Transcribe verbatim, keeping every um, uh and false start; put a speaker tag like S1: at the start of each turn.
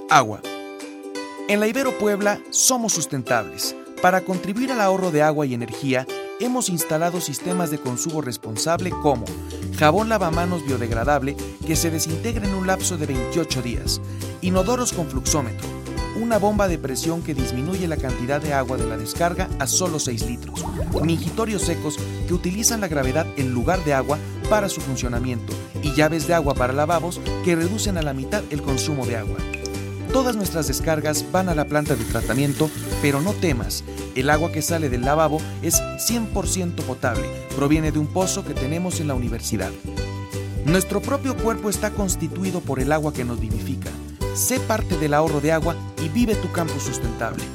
S1: Agua. En la Ibero Puebla somos sustentables. Para contribuir al ahorro de agua y energía, hemos instalado sistemas de consumo responsable como jabón lavamanos biodegradable que se desintegra en un lapso de veintiocho días, inodoros con fluxómetro, una bomba de presión que disminuye la cantidad de agua de la descarga a solo seis litros, mingitorios secos que utilizan la gravedad en lugar de agua para su funcionamiento y llaves de agua para lavabos que reducen a la mitad el consumo de agua. Todas nuestras descargas van a la planta de tratamiento, pero no temas, el agua que sale del lavabo es cien por ciento potable, proviene de un pozo que tenemos en la universidad. Nuestro propio cuerpo está constituido por el agua que nos vivifica. Sé parte del ahorro de agua y vive tu campo sustentable.